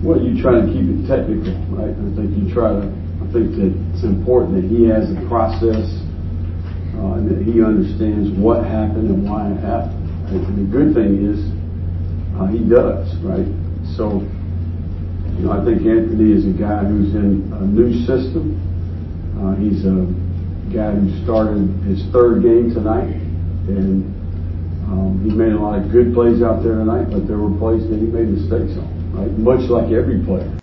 Well, you try to keep it technical, right? I think that it's important that he has a process, and that he understands what happened and why it happened. Right? And the good thing is, he does, right? So, I think Anthony is a guy who's in a new system. He's a guy who started his third game tonight, and he made a lot of good plays out there tonight, but there were plays that he made mistakes on, right? Much like every player.